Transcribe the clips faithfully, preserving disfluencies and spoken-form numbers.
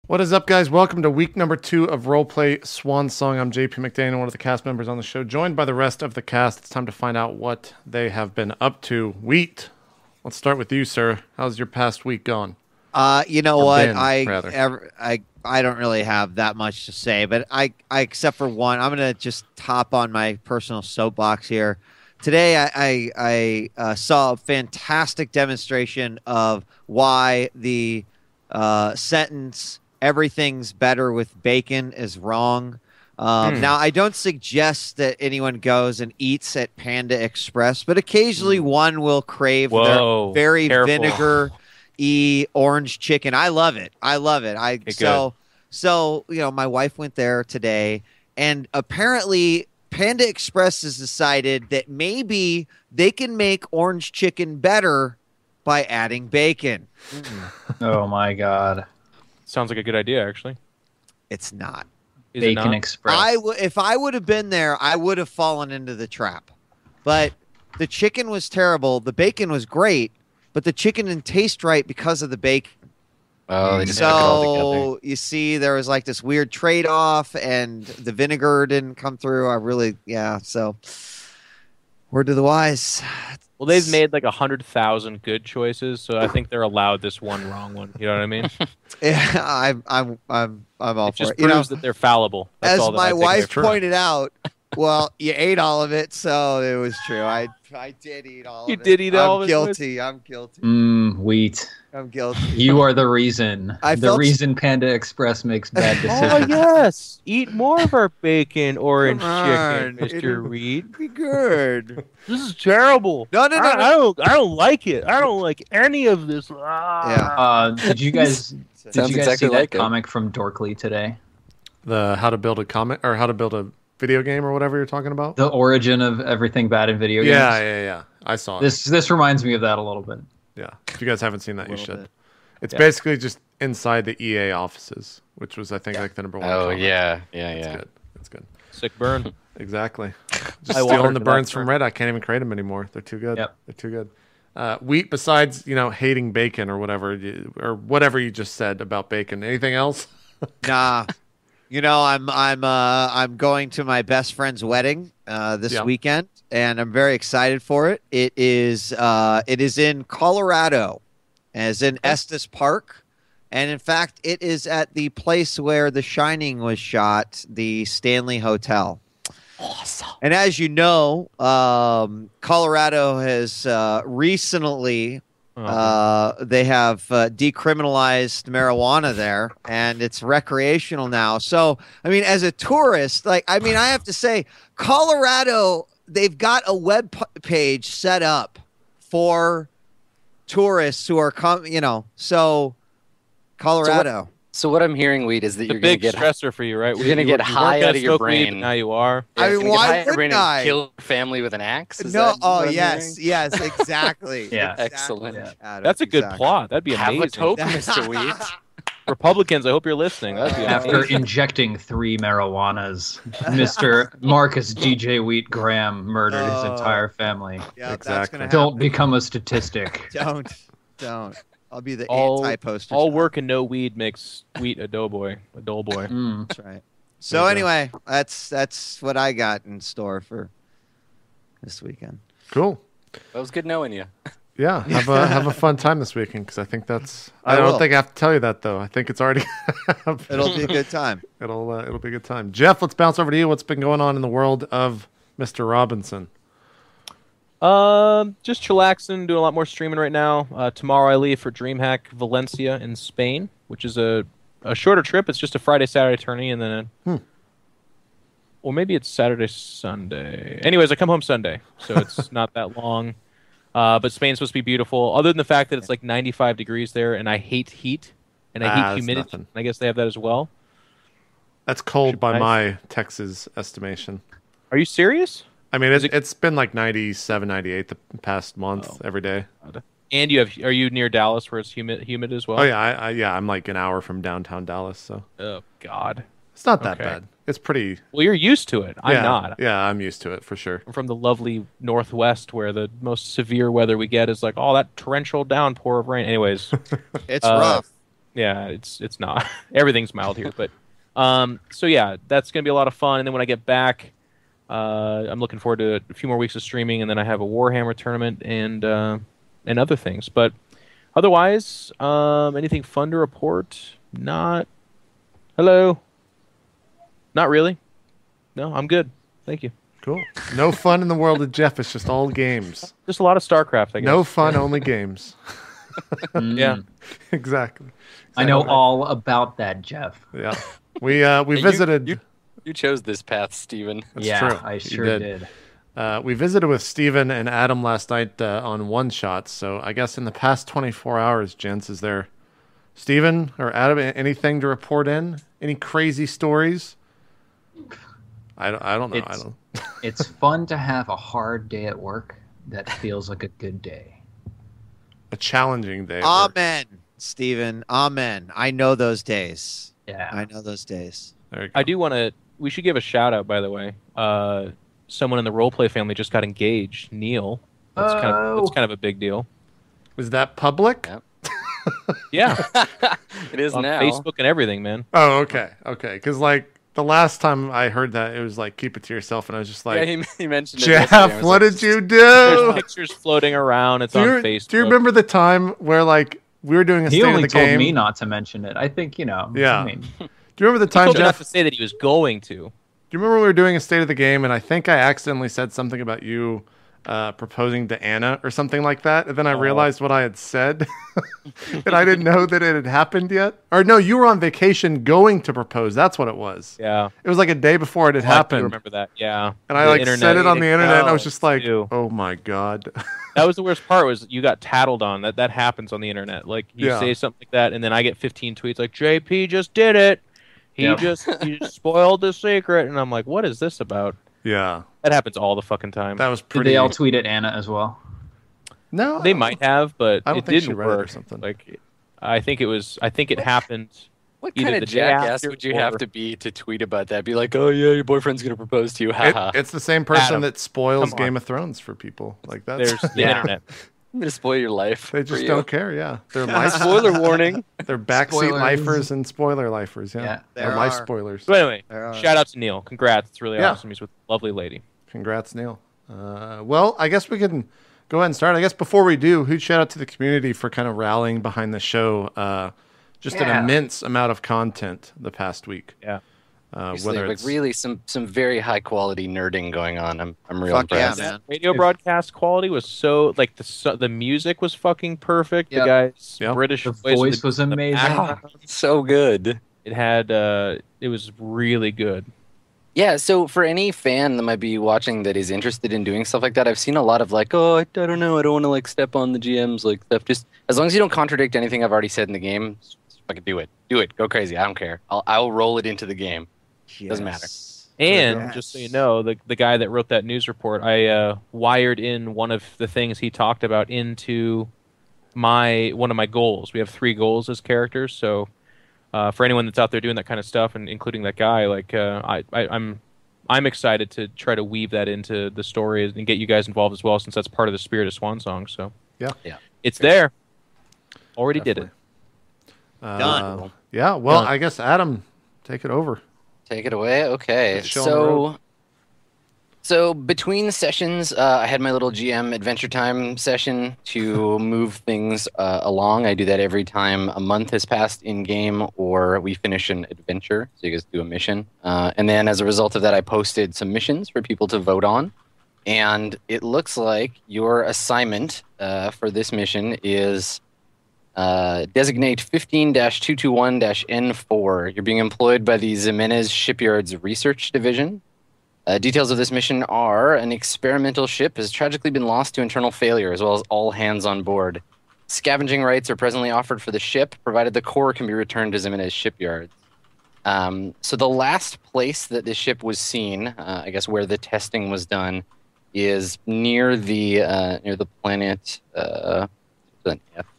What is up, guys? Welcome to week number two of Roleplay Swan Song. I'm J P McDaniel, one of the cast members on the show, joined by the rest of the cast. It's time to find out what they have been up to. Wheat, let's start with you, sir. How's your past week gone? Uh, you know Or what? been, I, rather. ever, I I don't really have that much to say, but I, I except for one, I'm gonna just hop on my personal soapbox here. Today, I I, I uh, saw a fantastic demonstration of why the uh, sentence "everything's better with bacon" is wrong. Um, Hmm. Now, I don't suggest that anyone goes and eats at Panda Express, but occasionally one will crave Whoa, their very careful. vinegar e orange chicken. I love it. I love it. I Okay, so so you know, my wife went there today, and apparently Panda Express has decided that maybe they can make orange chicken better by adding bacon. Oh my god. Sounds like a good idea, actually. It's not. Is it Bacon not? Express. I w- if I would have been there, I would have fallen into the trap. But the chicken was terrible. The bacon was great, but the chicken didn't taste right because of the bacon. Oh, they just took it all together. So you see, there was like this weird trade-off, and the vinegar didn't come through. I really, yeah. So, word to the wise. Well, they've made like a hundred thousand good choices, so I think they're allowed this one wrong one. You know what I mean? Yeah, I'm, I'm, I'm, I'm all It for just it. You know, proves that they're fallible. That's as all that I my think wife they're- pointed out, well, you ate all of it, so it was true. I, I did eat all You of it. did eat all I'm of it, guilty. I'm guilty. Mmm, wheat. I'm guilty. You are the reason. I the felt- reason Panda Express makes bad Oh decisions. yes, eat more of our bacon orange Come chicken, on, Mister it'll- Reed. Be good. This is terrible. No, no, no, I, no. I don't. I don't like it. I don't like any of this. Ah. Yeah. Uh, did you guys did Sounds you guys exactly see like that it. comic from Dorkly today? The how to build a comic or how to build a video game or whatever you're talking about? The origin of everything bad in video games. yeah, yeah, yeah. I saw it. This this reminds me of that a little bit. Yeah. If you guys haven't seen that, you Little should. bit. It's Yeah. basically just inside the E A offices, which was, I think, like the number one. Oh comic. yeah, yeah, That's yeah. good. That's good. Sick burn. Exactly. Just I stealing watered the for burns that from burn. Red. I can't even create them anymore. They're too good. Yep. They're too good. Uh, Wheat, besides, you know, hating bacon or whatever, you, or whatever you just said about bacon, anything else? Nah. You know, I'm I'm uh I'm going to my best friend's wedding uh this Yeah. weekend, and I'm very excited for it. It is uh it is in Colorado, as in Estes Park. And in fact, it is at the place where The Shining was shot, the Stanley Hotel. Awesome. And as you know, um, Colorado has uh, recently Oh, uh, they have uh, decriminalized marijuana there, and it's recreational now. So, I mean, as a tourist, like, I mean, I have to say, Colorado, they've got a web p- page set up for tourists who are, com- you know, so Colorado. So what I'm hearing, Weed, is that it's a you're going to big get stressor for you, right? you're gonna You- get you weren't high gonna out of your smoke weed, but brain. now you are. yeah, I you're mean, gonna get why high out of your brain wouldn't I? and kill your family with an axe? Is no, that oh what I'm yes, hearing? yes, exactly. Yeah. Exactly, Excellent. Adam, That's a good exactly. plot. That'd be Have amazing. a hope, Mister Weed. Republicans, I hope you're listening. That'd be After amazing. injecting three marijuanas, Mister Marcus G J Wheat Graham murdered his Oh. entire family. Yeah, that's Exactly. gonna Don't happen. become a statistic. Don't, don't. I'll be the all, anti-poster. all child. work and no weed makes wheat a doughboy, a dull boy. Mm. That's right. So There you go. anyway, that's that's what I got in store for this weekend. Cool. That was good knowing you. Yeah, have a have a fun time this weekend because I think that's. I, I don't will. think I have to tell you that though. I think it's already. It'll be a good time. it'll uh, it'll be a good time. Jeff, let's bounce over to you. What's been going on in the world of Mister Robinson? Um, just chillaxing, doing a lot more streaming right now. Uh, tomorrow I leave for DreamHack Valencia in Spain, which is a, a shorter trip. It's just a Friday, Saturday tourney, and then, a, Hmm. or maybe it's Saturday, Sunday. Anyways, I come home Sunday, so it's not that long. Uh, but Spain's supposed to be beautiful. Other than the fact that it's like ninety-five degrees there, and I hate heat, and I Ah, hate that's humidity. nothing. I guess they have that as well. That's cold Should by I- my Texas estimation. Are you serious? I mean, Is it, it- it's been like ninety-seven, ninety-eight the past month Oh. every day. And you have? Are you near Dallas, where it's humid, humid as well? Oh yeah, I, I, yeah. I'm like an hour from downtown Dallas, so Oh God. it's not that Okay. bad. It's pretty. Well, you're used to it. I'm yeah, not. Yeah, I'm used to it for sure. I'm from the lovely Northwest, where the most severe weather we get is like, oh, that torrential downpour of rain. Anyways, It's Uh, rough. Yeah, it's it's not. Everything's mild here, but um, so yeah, that's gonna be a lot of fun. And then when I get back, uh, I'm looking forward to a few more weeks of streaming, and then I have a Warhammer tournament and uh, and other things. But otherwise, um, anything fun to report? Not. Hello. Not really. No, I'm good. Thank you. Cool. No fun in the world of Jeff. It's just all games. Just a lot of StarCraft, I guess. No fun, only games. Mm. Yeah. Exactly. I know Exactly. all about that, Jeff. Yeah. We uh we Yeah, you- visited. You, you chose this path, Steven. That's yeah, true. I You sure did. did. Uh, we visited with Steven and Adam last night uh, on One Shot. So I guess in the past twenty-four hours, gents, is there Steven or Adam a- anything to report in? Any crazy stories? I don't, I don't know. I It's- don't. It's fun to have a hard day at work that feels like a good day. A challenging day. at work. Amen, Stephen. Amen. I know those days. Yeah. I know those days. There you go. I do want to. We should give a shout out, by the way. Uh, someone in the roleplay family just got engaged. Neil. That's kind of that's Oh. kind of a big deal. Was that public? Yep. Yeah, It is on now. Facebook and everything, man. Oh, okay, okay. Because like the last time I heard that, it was like keep it to yourself, and I was just like, yeah, he, he mentioned it. yesterday. I Jeff, was what like, did you There's do? pictures floating around. It's Do on you, Facebook. do you remember the time where like we were doing a He state of only the told game? me not to mention it. I think, you know. Yeah. I mean, Do you remember the He time, told me not Jeff? to say that he was going to. Do you remember we were doing a state of the game, and I think I accidentally said something about you uh, proposing to Anna or something like that, and then I Oh. realized what I had said, and I didn't know that it had happened yet. Or no, you were on vacation going to propose. That's what it was. Yeah, It was like a day before it had Oh, I do happened, remember that? Yeah, and I The like internet said it on the made internet, and I go, was just like, too. "Oh my god." That was the worst part. Was you got tattled on. That that happens on the internet. Like you Yeah. say something like that, and then I get fifteen tweets like J P just did it. He Yep. just he just spoiled the secret, and I'm like, what is this about? Yeah, That happens all the fucking time. that was did pretty. they all tweet at Anna as well? no, They might have, but I don't it think she didn't read it or work. something. Like, I think it was. I think it happened. What Either kind the of day jackass after would you have or- to be to tweet about that? Be like, oh yeah, your boyfriend's gonna propose to you. It, Haha. it's the same person Adam, that spoils come on. Game of Thrones for people. Like that's There's the Yeah. internet. I'm gonna spoil your life. they for just you. don't care. Yeah, they're life Spoiler warning. They're backseat Spoilers. lifers and spoiler lifers. Yeah, Yeah, They're there life are. spoilers. So anyway, There are- shout out to Neil. Congrats. It's really Yeah. awesome. He's with a lovely lady. Congrats, Neil. Uh, well, I guess we can go ahead and start. I guess before we do, huge shout out to the community for kind of rallying behind the show. Uh, just an Yeah. immense amount of content the past week. Yeah. Uh, Seriously, whether like it's really some some very high quality nerding going on. I'm I'm real Fuck yeah, impressed. man. Radio broadcast quality was so like the su- the music was fucking perfect. Yep. The guy's Yep. British The voice, voice with the- was the amazing. background, So good. It had uh, it was really good. Yeah, so for any fan that might be watching that is interested in doing stuff like that, I've seen a lot of like, oh, I, I don't know, I don't want to like step on the G M's like stuff. Just as long as you don't contradict anything I've already said in the game, just fucking do it. Do it. Go crazy. I don't care. I'll I'll roll it into the game. Doesn't matter. Yes. And Yes. just so you know, the the guy that wrote that news report, I uh, wired in one of the things he talked about into my one of my goals. We have three goals as characters, so uh, for anyone that's out there doing that kind of stuff, and including that guy, like uh, I, I I'm I'm excited to try to weave that into the story and get you guys involved as well, since that's part of the spirit of Swan Song. So Yeah. Yeah. it's there. Already did it. uh, Done. Yeah. Well, Done. I guess Adam, take it over. Take it away. Okay. Let's show 'em the road. So, so between sessions, uh, I had my little G M Adventure Time session to move things uh, along. I do that every time a month has passed in game or we finish an adventure. So you guys do a mission, uh, and then as a result of that, I posted some missions for people to vote on. And it looks like your assignment uh, for this mission is. Uh, designate fifteen dash two two one dash N four. You're being employed by the Jimenez Shipyard's Research Division. Uh, details of this mission are an experimental ship has tragically been lost to internal failure, as well as all hands on board. Scavenging rights are presently offered for the ship, provided the core can be returned to Jimenez Shipyards. Um, so the last place that this ship was seen, uh, I guess where the testing was done, is near the uh, near the planet. Uh, what's an F?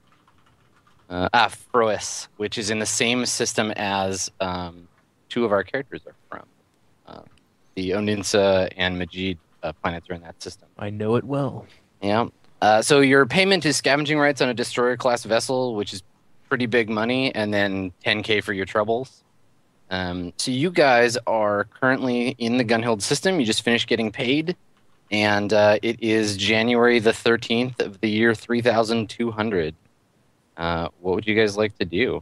Uh, ah, Frois, which is in the same system as um, two of our characters are from. Uh, the Oninsa and Majid uh, planets are in that system. I know it well. Yeah. Uh, so your payment is scavenging rights on a destroyer-class vessel, which is pretty big money, and then ten K for your troubles. Um, so you guys are currently in the Gunhild system. You just finished getting paid, and uh, it is January the thirteenth of the year three thousand two hundred. Uh, what would you guys like to do?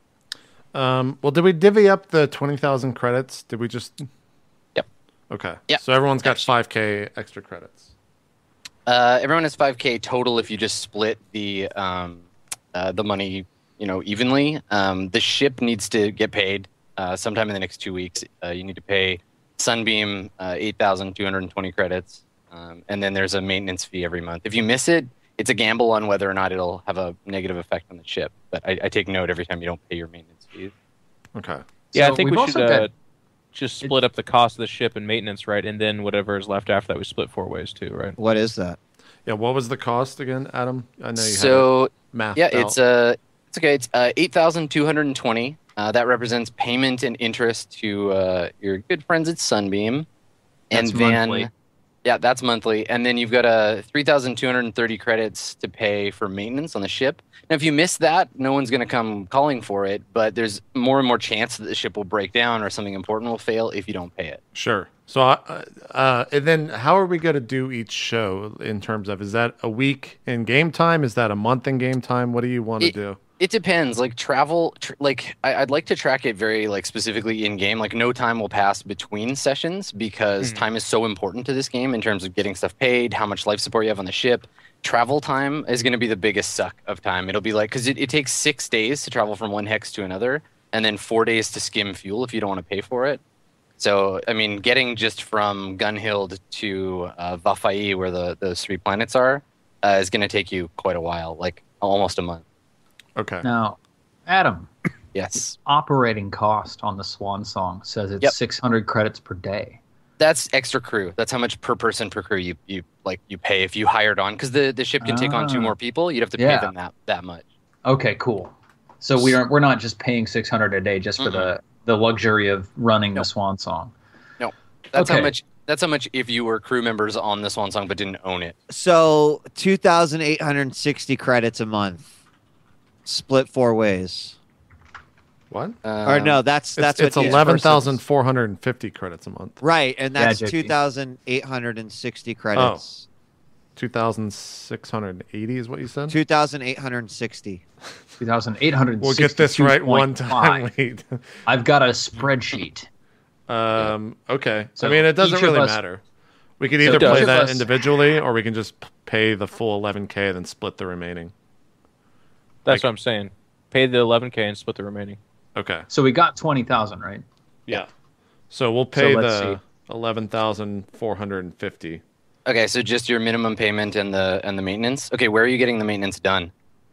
Um, well, did we divvy up the twenty thousand credits? Did we just? Yep. Okay. Yep. So everyone's got five K extra credits. Uh, everyone has five K total if you just split the um, uh, the money, you know, evenly. Um, the ship needs to get paid uh, sometime in the next two weeks. Uh, you need to pay Sunbeam uh, eight thousand two hundred twenty credits, um, and then there's a maintenance fee every month. If you miss it, it's a gamble on whether or not it'll have a negative effect on the ship. But I, I take note every time you don't pay your maintenance fees. Okay. Yeah, So I think we've we also should uh, got- just split up the cost of the ship and maintenance, right? And then whatever is left after that, we split four ways too, right? What is that? Yeah. What was the cost again, Adam? I know you So had it mathed yeah, out. it's uh, it's okay. It's uh, eight thousand two hundred twenty. Uh, that represents payment and interest to uh, your good friends at Sunbeam, and That's then monthly. yeah, that's monthly. And then you've got a three thousand two hundred thirty credits to pay for maintenance on the ship. Now, if you miss that, no one's going to come calling for it. But there's more and more chance that the ship will break down or something important will fail if you don't pay it. Sure. So, uh, uh, and then how are we going to do each show in terms of, is that a week in game time? Is that a month in game time? What do you want to It- do? It depends. Like travel, tr- like I, I'd like to track it very like specifically in game. Like no time will pass between sessions because Mhm. time is so important to this game in terms of getting stuff paid, how much life support you have on the ship. Travel time is going to be the biggest suck of time. It'll be like because it, it takes six days to travel from one hex to another, and then four days to skim fuel if you don't want to pay for it. So I mean, getting just from Gunhild to uh, Vafai, where the those three planets are, uh, is going to take you quite a while, like almost a month. Okay. Now, Adam, Yes. operating cost on the Swan Song says it's Yep. six hundred credits per day. That's extra crew. That's how much per person per crew you, you like you pay if you hired on because the, the ship can take on two Ah. more people. You'd have to Yeah. pay them that, that much. Okay, cool. So we aren't we're not just paying six hundred a day just for the the luxury of running the Nope. Swan Song. That's how Okay. much. That's how much if you were crew members on the Swan Song but didn't own it. So two thousand eight hundred sixty credits a month, split four ways. What? or Um, no, that's that's it's it's what each eleven thousand person's- four hundred and fifty credits a month. Right, and Yeah, that's J P. two thousand eight hundred and sixty credits. Two thousand six hundred and eighty is what you said. Two thousand eight hundred and sixty. two thousand eight hundred. We'll get this right one time. Wait. I've got a spreadsheet. Um, okay. So I mean, it doesn't each of really us- matter. We could So either each play of that us- individually, or we can just p- pay the full eleven K, then split the remaining. That's Like- what I'm saying. Pay the eleven K and split the remaining. Okay. So we got twenty thousand, right? Yeah. So we'll pay let's the see. eleven thousand four hundred and fifty. Okay, so just your minimum payment and the and the maintenance. Okay, where are you getting the maintenance done?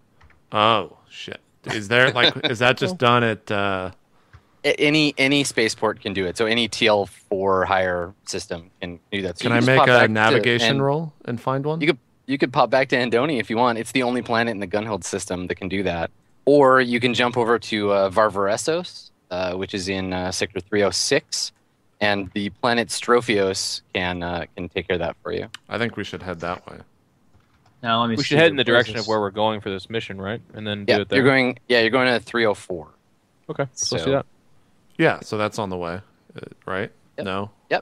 Oh shit! Is there like is that just done at? Uh, A- Any any spaceport can do it. So any T L four higher system can do that. So can you I just make pop back a to- navigation and roll and find one? You could you could pop back to Andoni if you want. It's the only planet in the Gunhild system that can do that. Or you can jump over to uh, Varvaresos, uh, which is in uh, Sector three oh six, and the planet Strophios can uh, can take care of that for you. I think we should head that way. Now let me. We see should head in the where's direction this- of where we're going for this mission, right? And then do Yeah, it there. you're going. Yeah, you're going to three oh four. Okay, so, let's So- do that. Yeah. So that's on the way, uh, right? Yep. No. Yep.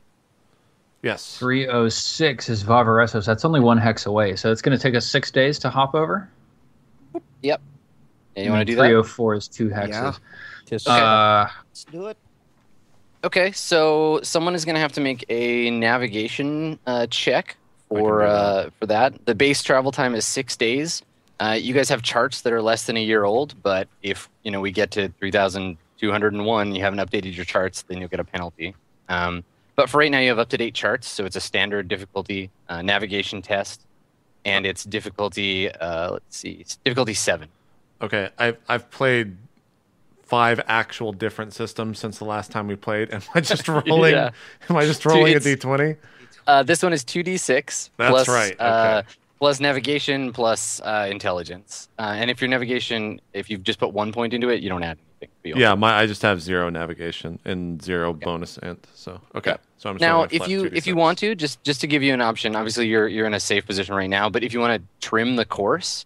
Yes. three oh six is Vavaresos. That's only one hex away, so it's going to take us six days to hop over. Yeah, you want to do three oh that? four is two hexes. Yeah. Tis- Uh, Let's do it. Okay, so someone is going to have to make a navigation uh, check I for can do that. uh, for that. The base travel time is six days. Uh, you guys have charts that are less than a year old, but if you know we get to three thousand two hundred one, you haven't updated your charts, then you'll get a penalty. Um, but for right now, you have up to date charts, so it's a standard difficulty uh, navigation test, and it's difficulty. Uh, let's see, it's difficulty seven. Okay. I've I've played five actual different systems since the last time we played. Am I just rolling? Yeah. Am I just rolling a it's- d twenty? Uh, this one is two d six. That's plus, right, Uh, okay. plus navigation plus uh, intelligence. Uh, and if your navigation, if you've just put one point into it, you don't add anything. You Yeah, my I just have zero navigation and zero bonus int. So okay, Yeah. so I'm just Now, rolling a if flat you two d if you six. want to, just just to give you an option, obviously you're you're in a safe position right now. But if you want to trim the course,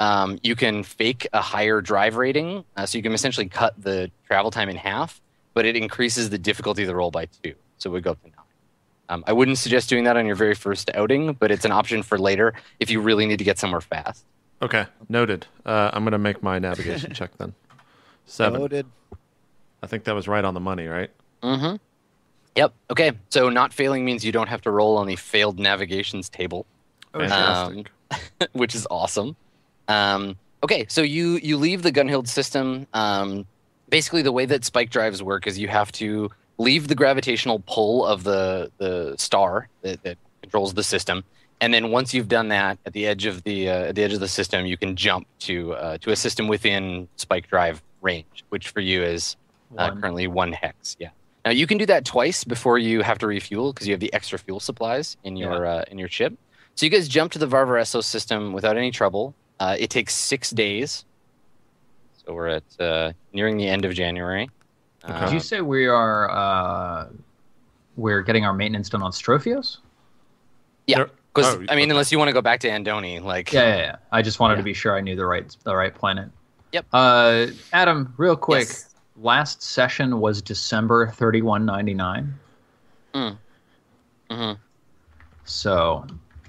um, you can fake a higher drive rating, uh, so you can essentially cut the travel time in half, but it increases the difficulty of the roll by two, so it would go up to nine. Um, I wouldn't suggest doing that on your very first outing, but it's an option for later if you really need to get somewhere fast. Okay, noted. Uh, I'm going to make my navigation check then. Seven. Noted. I think that was right on the money, right? Mm-hmm. Yep. Okay. So not failing means you don't have to roll on the failed navigations table, Fantastic. um, which is awesome. Um, okay. So you you leave the Gunhild system. Um, basically, the way that spike drives work is you have to leave the gravitational pull of the the star that, that controls the system, and then once you've done that, at the edge of the uh, at the edge of the system, you can jump to uh, to a system within spike drive range, which for you is uh, One. currently one hex. Yeah. Now you can do that twice before you have to refuel because you have the extra fuel supplies in your uh, in your ship. So you guys jump to the Varvaresso system without any trouble. Uh, it takes six days. So we're at uh, nearing the end of January. Okay. Did you say we are uh, we're getting our maintenance done on Strophios? Yeah, There- because oh, I mean, okay. unless you want to go back to Andoni, like Yeah, yeah, yeah. I just wanted Yeah. to be sure I knew the right the right planet. Yep. Uh, Adam, real quick. Yes. Last session was December thirty-one ninety-nine. Mm. Mhm. So,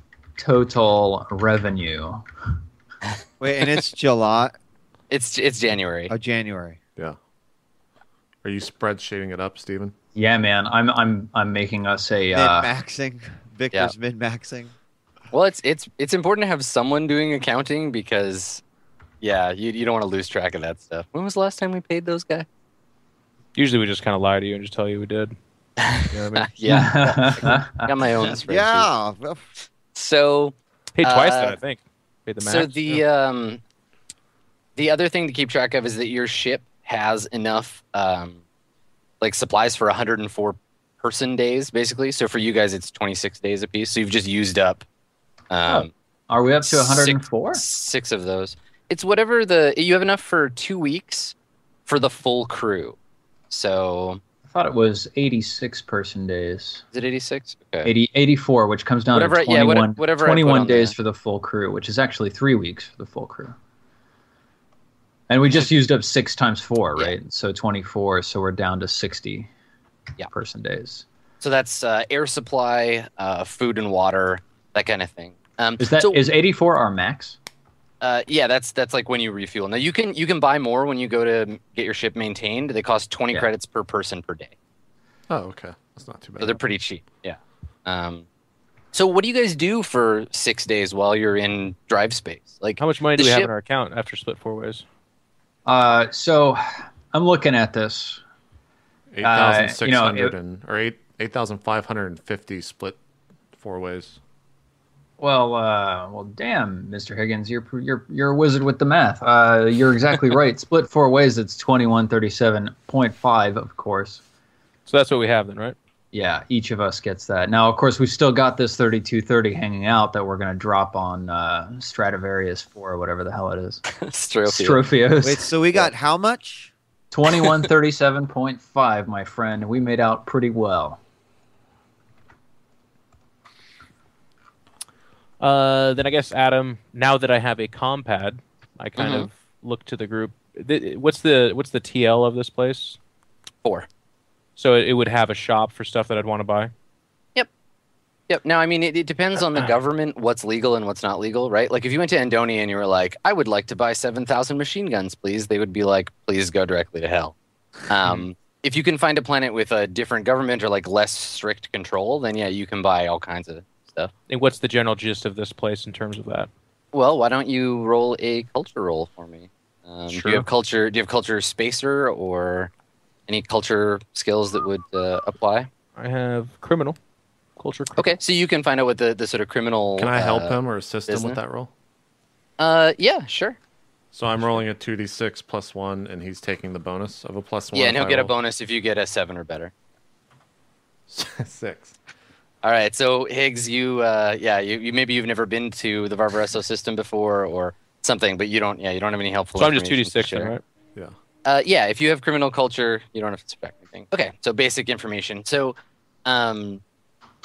total revenue. Wait, and it's July It's it's January. of January. Yeah. Are you spreadsheeting it up, Steven? Yeah, man. I'm I'm I'm making us a Min uh, maxing. Victor's min maxing. Well, it's it's it's important to have someone doing accounting because, yeah, you you don't want to lose track of that stuff. When was the last time we paid those guys? Usually we just kind of lie to you and just tell you we did. You know what I mean? Yeah, I got my own spreadsheet. Yeah. well, So Paid twice Uh, then, I think. Paid the max. So the um, the other thing to keep track of is that your ship has enough um, like supplies for one hundred four person days, basically. So for you guys, it's twenty-six days apiece. So you've just used up um, Are we up to one hundred four? six, six of those. It's whatever the you have enough for two weeks for the full crew. So I thought it was eighty-six person days. is it eighty-six? Okay. eighty, eighty-four, which comes down Whatever- to yeah, twenty-one, what- whatever I put twenty-one on days there. for the full crew, which is actually three weeks for the full crew. And we just used up six times four, Yeah. right? So twenty-four, so we're down to sixty Yeah. person days. So that's uh, air supply, uh, food and water, that kind of thing. Um, Is that so, is eighty-four our max? Uh, yeah, that's that's like when you refuel. Now you can you can buy more when you go to get your ship maintained. They cost twenty Yeah. credits per person per day, Oh, okay. That's not too so bad. they're pretty cheap. Yeah. Um, so what do you guys do for six days while you're in drive space? Like How much money do the we have ship- in our account after split four ways? Uh, so I'm looking at this. eight thousand six hundred it- and or eight eight thousand five hundred and fifty split four ways. Well, uh, well, damn, Mister Higgins, you're you're you're a wizard with the math. Uh, you're exactly right. Split four ways, it's twenty-one thirty-seven point five, of course. So that's what we have then, right? Yeah, each of us gets that. Now, of course, we still got this thirty-two thirty hanging out that we're going to drop on uh, Stradivarius four, or whatever the hell it is. Strophios. Strophios. Wait, so we got how much? twenty-one thirty-seven point five, my friend. We made out pretty well. Uh, then I guess Adam. Now that I have a compad, I kind Mhm. of look to the group. Th- What's the what's the T L of this place? Four. So it, it would have a shop for stuff that I'd want to buy. Yep. Now, I mean, it, it depends on the government what's legal and what's not legal, right? Like, if you went to Andoni and you were like, "I would like to buy seven thousand machine guns, please," they would be like, "Please go directly to hell." Um, if you can find a planet with a different government or like less strict control, then yeah, you can buy all kinds of stuff. And what's the general gist of this place in terms of that? Well, why don't you roll a culture roll for me? Um, Do Sure. you have culture? Do you have culture spacer or any culture skills that would uh, apply? I have criminal culture. Okay, so you can find out what the, the sort of criminal. Can I help uh, him or assist him with business? that roll? Uh, yeah, sure. So I'm rolling a two d six plus one, and he's taking the bonus of a plus one. Yeah, if and he'll I get a roll bonus if you get a seven or better. six. All right, so Higgs, you, uh, yeah, you, you maybe you've never been to the Varvaresso system before or something, but you don't, yeah, you don't have any helpful. So I'm just two d information to six, share. right? Yeah. Uh, yeah, if you have criminal culture, you don't have to suspect anything. Okay, so basic information. So, um,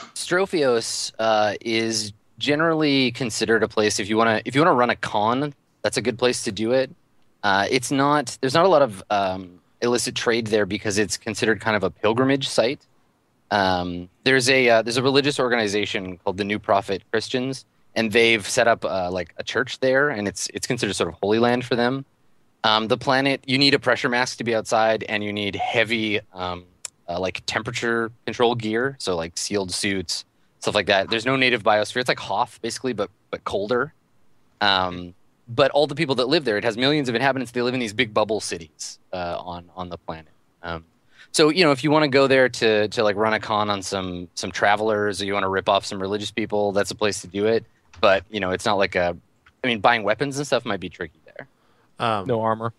Strophios uh, is generally considered a place if you want to if you want to run a con That's a good place to do it. Uh, it's not. There's not a lot of um, illicit trade there because it's considered kind of a pilgrimage site. Um, there's a uh, there's a religious organization called the New Prophet Christians, and they've set up uh, like a church there, and it's it's considered sort of holy land for them. Um, the planet, you need a pressure mask to be outside, and you need heavy um, uh, like temperature control gear, so like sealed suits, stuff like that. There's no native biosphere. It's like Hoth basically, but but colder. Um, but all the people that live there, it has millions of inhabitants. They live in these big bubble cities uh, on on the planet. Um, so you know, if you want to go there to to like run a con on some some travelers, or you want to rip off some religious people, that's a place to do it. But you know, it's not like a. I mean, buying weapons and stuff might be tricky there. Um, No armor.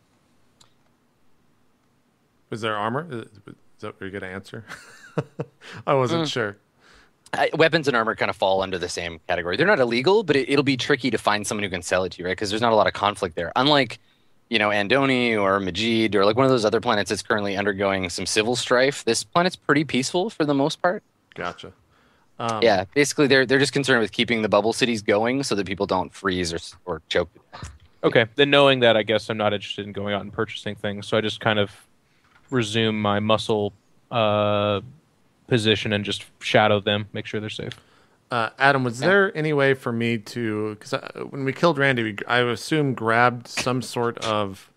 Was there armor? Is that what you're going to answer? I wasn't Mm. sure. I, weapons and armor kind of fall under the same category. They're not illegal, but it, it'll be tricky to find someone who can sell it to you, right? Because there's not a lot of conflict there. Unlike, you know, Andoni or Majid or like one of those other planets that's currently undergoing some civil strife. This planet's pretty peaceful for the most part. Gotcha. Um, Yeah, basically they're they're just concerned with keeping the bubble cities going so that people don't freeze or or choke to death. Okay, then knowing that, I guess I'm not interested in going out and purchasing things, so I just kind of resume my muscle uh, position and just shadow them, make sure they're safe. Uh, Adam, was there any way for me to, because when we killed Randy, we, I assume grabbed some sort of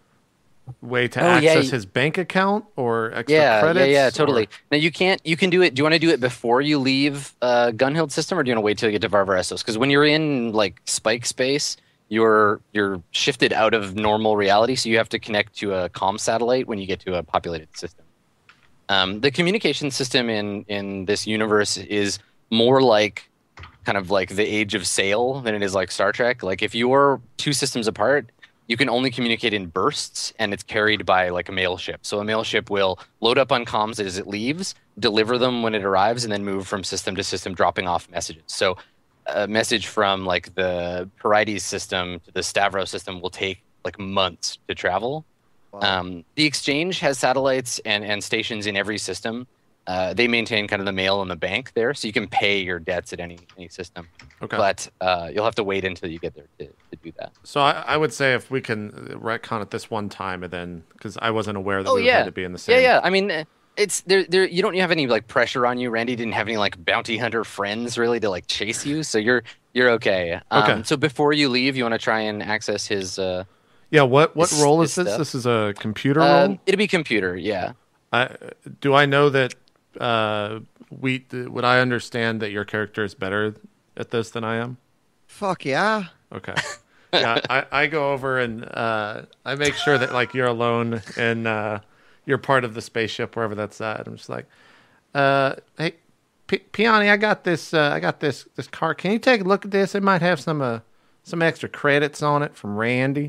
way to Oh, yeah, access you- his bank account or extra Yeah, credits? yeah, yeah, or- totally. Now you can't. You can do it. Do you want to do it before you leave uh, Gunhild system, or do you want to wait till you get to Varvar Essos? Because when you're in like Spike space, you're you're shifted out of normal reality, so you have to connect to a comm satellite when you get to a populated system. Um, the communication system in in this universe is more like kind of like the Age of Sail than it is like Star Trek. Like if you're two systems apart, you can only communicate in bursts, and it's carried by like a mail ship. So a mail ship will load up on comms as it leaves, deliver them when it arrives, and then move from system to system, dropping off messages. So a message from like the Parides system to the Stavros system will take like months to travel. Wow. Um, the exchange has satellites and, and stations in every system. Uh, they maintain kind of the mail and the bank there, so you can pay your debts at any any system. Okay. But uh, you'll have to wait until you get there to, to do that. So I, I would say if we can retcon it this one time, and then because I wasn't aware that Oh, we would yeah. have to be in the same. Yeah, yeah. I mean, uh, it's there. There, you don't have any like pressure on you. Randy didn't have any like bounty hunter friends really to like chase you, so you're you're okay. Um, Okay. So before you leave, you want to try and access his. Uh, Yeah. What what His- role is his this? stuff. This is a computer uh, role. it'll be computer, yeah. I, do I know that? Uh, we would I understand that your character is better at this than I am? Fuck yeah. Okay. Yeah, I, I go over and uh, I make sure that like you're alone and uh, you're part of the spaceship wherever that's at. I'm just like, uh, hey, P- Piani, I got this. Uh, I got this this car. Can you take a look at this? It might have some uh, some extra credits on it from Randy.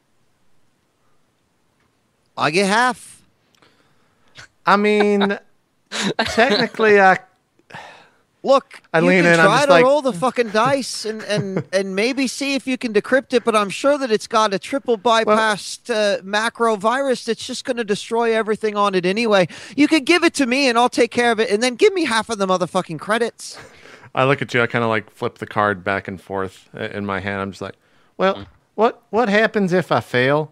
I get half. I mean, technically, I Look, I you lean can in, I'm try just to like- roll the fucking dice and, and, and maybe see if you can decrypt it, but I'm sure that it's got a triple bypassed uh, macro virus that's just going to destroy everything on it anyway. You can give it to me and I'll take care of it, and then give me half of the motherfucking credits. I look at you. I kind of like flip the card back and forth i- in my hand. I'm just like, well, what what happens if I fail?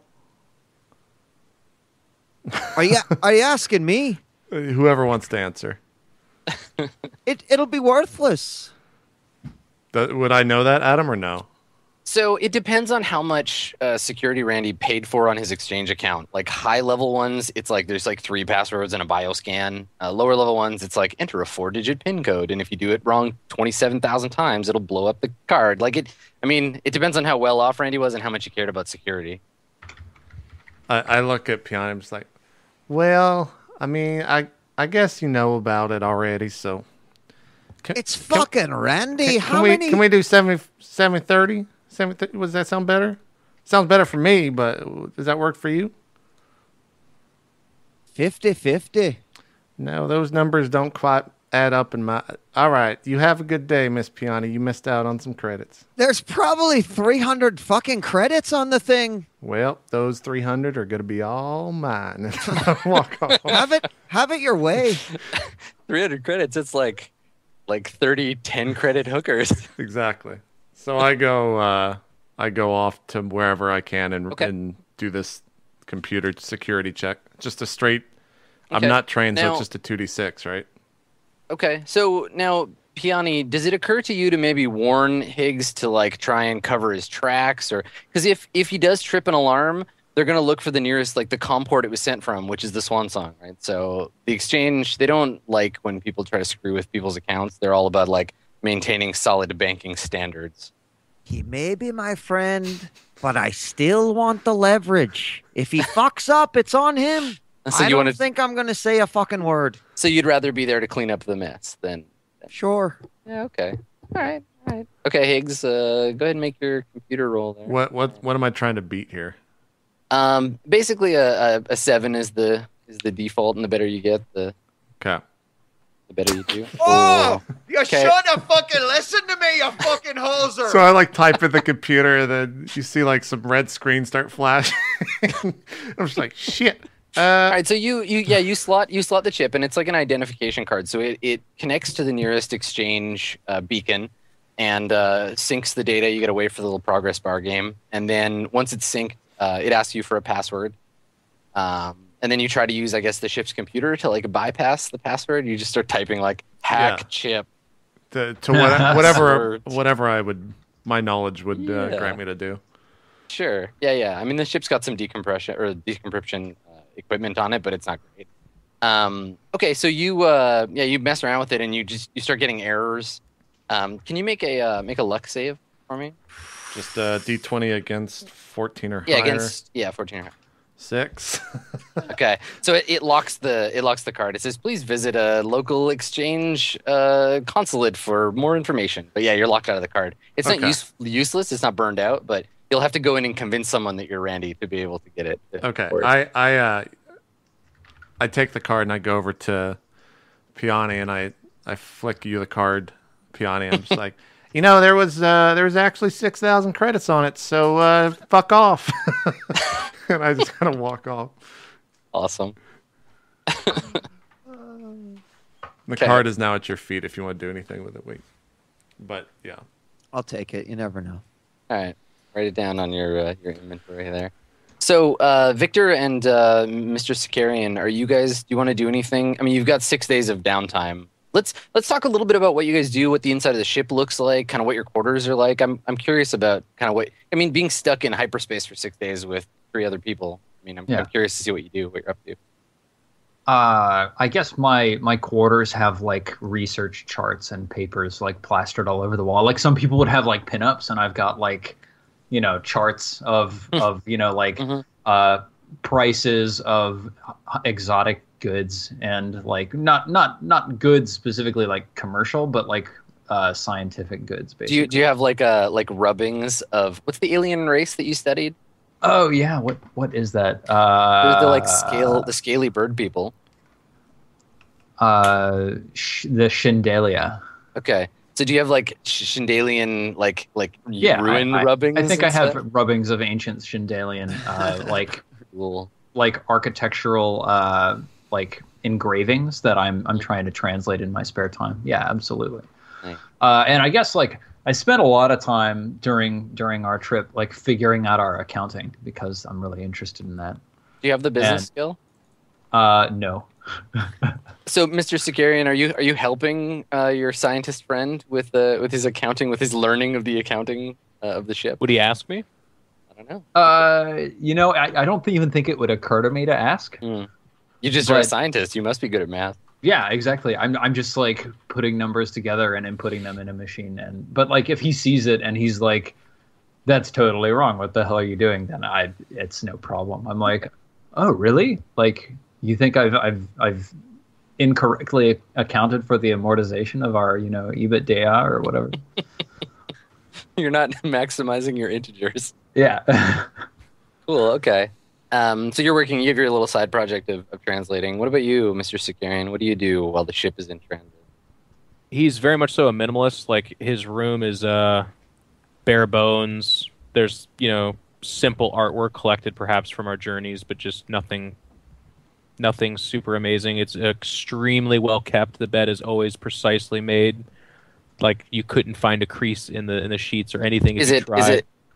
Are you are you asking me? Uh, Whoever wants to answer. It it'll be worthless. Th- would I know that, Adam, or no? So it depends on how much uh, security Randy paid for on his exchange account. Like high level ones, it's like there's like three passwords and a bioscan. Uh, lower level ones, it's like enter a four digit PIN code, and if you do it wrong twenty-seven thousand times, it'll blow up the card. Like it, I mean, it depends on how well off Randy was and how much he cared about security. I, I look at Piana. I'm just like, well, I mean, I I guess you know about it already. So can, It's can- fucking Randy. Can, How can we many? can we do seventy, seventy thirty? seventy, thirty? Does that sound better? Sounds better for me, but does that work for you? fifty fifty. No, those numbers don't quite add up in my. All right, you have a good day, Miss Piana. You missed out on some credits. There's probably three hundred fucking credits on the thing. Well, those three hundred are going to be all mine. Walk off. Have it have it your way. three hundred credits, it's like like thirty ten credit hookers. Exactly. So I go, uh, I go off to wherever I can and Okay. and do this computer security check. Just a straight. I'm Okay. not trained, so Now- it's just a two d six, right? Okay, so now, Piani, does it occur to you to maybe warn Higgs to like try and cover his tracks, or because if if he does trip an alarm, they're gonna look for the nearest like the COM port it was sent from, which is the Swan Song, right? So the exchange, they don't like when people try to screw with people's accounts. They're all about like maintaining solid banking standards. He may be my friend, but I still want the leverage. If he fucks up, it's on him. So I you don't want to? think I'm going to say a fucking word. So you'd rather be there to clean up the mess than? Sure. Yeah. Okay. All right. All right. Okay, Higgs. Uh, go ahead and make your computer roll there. What what what am I trying to beat here? Um, basically, a, a, a seven is the is the default, and the better you get, the Okay. the better you do. Oh, you Okay. should have fucking listened to me, you fucking hoser. So I like type in the computer, and then you see like some red screens start flashing. I'm just like shit. All Uh, right, so you you yeah you slot you slot the chip, and it's like an identification card. So it, it connects to the nearest exchange uh, beacon, and uh, syncs the data. You got to wait for the little progress bar game, and then once it's synced, uh, it asks you for a password. Um, and then you try to use, I guess, the ship's computer to like bypass the password. You just start typing like hack Yeah. chip. to to what, whatever Passwords. whatever I would my knowledge would uh, Yeah. grant me to do. Sure. Yeah, yeah. I mean, the ship's got some decompression or decompression uh, equipment on it, but it's not great. Um, okay, so you uh, yeah you mess around with it and you just you start getting errors. Um, can you make a uh, make a luck save for me? Just uh, D twenty against fourteen or Yeah, higher. against yeah fourteen. Or higher. Six. Okay, so it, it locks the it locks the card. It says please visit a local exchange uh, consulate for more information. But yeah, you're locked out of the card. It's not Okay. use, useless. It's not burned out, but you'll have to go in and convince someone that you're Randy to be able to get it. to Okay. work. I I uh, I take the card and I go over to Piani and I I flick you the card, Piani. I'm just like, you know, there was uh, there was actually six thousand credits on it, so uh, fuck off. And I just kind of walk off. Awesome. The Okay. card is now at your feet if you want to do anything with it. Wait, but yeah. I'll take it. You never know. All right, write it down on your uh, your inventory there. So, uh, Victor and uh, Mister Sicarian, are you guys? Do you want to do anything? I mean, you've got six days of downtime. Let's let's talk a little bit about what you guys do, what the inside of the ship looks like, kind of what your quarters are like. I'm I'm curious about kind of what I mean, being stuck in hyperspace for six days with three other people. I mean, I'm, Yeah. I'm curious to see what you do, what you're up to. Uh, I guess my my quarters have like research charts and papers like plastered all over the wall. Like some people would have like pinups, and I've got like, you know, charts of of you know like Mhm. uh, prices of exotic goods and like not not not goods specifically like commercial, but like uh, scientific goods. Do Basically. you do you have like uh like rubbings of what's the alien race that you studied? Oh yeah, what what is that? Uh, There's the like scale the scaly bird people. Uh, sh- the Shindalia. Okay. So do you have like Sh- Shindalian like like Yeah, ruin I, I, rubbings? I think I and have stuff? rubbings of ancient Shindalian, uh, like Cool. like architectural uh, like engravings that I'm I'm trying to translate in my spare time. Yeah, absolutely. Nice. Uh, and I guess like I spent a lot of time during during our trip like figuring out our accounting because I'm really interested in that. Do you have the business And- skill? Uh, no. So, Mister Sicarian, are you are you helping uh, your scientist friend with uh, with his accounting, with his learning of the accounting uh, of the ship? Would he ask me? I don't know. Uh, you know, I, I don't even think it would occur to me to ask. Hmm. You just are a But- scientist. You must be good at math. Yeah, exactly. I'm I'm just like putting numbers together and inputting them in a machine. And but like if he sees it and he's like, "That's totally wrong. What the hell are you doing?" Then I it's no problem. I'm like, "Oh, really? Like you think I've I've I've incorrectly accounted for the amortization of our you know EBITDA or whatever?" You're not maximizing your integers. Yeah. Cool. Okay. Um, so you're working. You have your little side project of, of translating. What about you, Mister Sicarian? What do you do while the ship is in transit? He's very much so a minimalist. Like his room is uh, bare bones. There's you know simple artwork collected perhaps from our journeys, but just nothing, nothing super amazing. It's extremely well kept. The bed is always precisely made. Like you couldn't find a crease in the in the sheets or anything. if Is you it is tried. it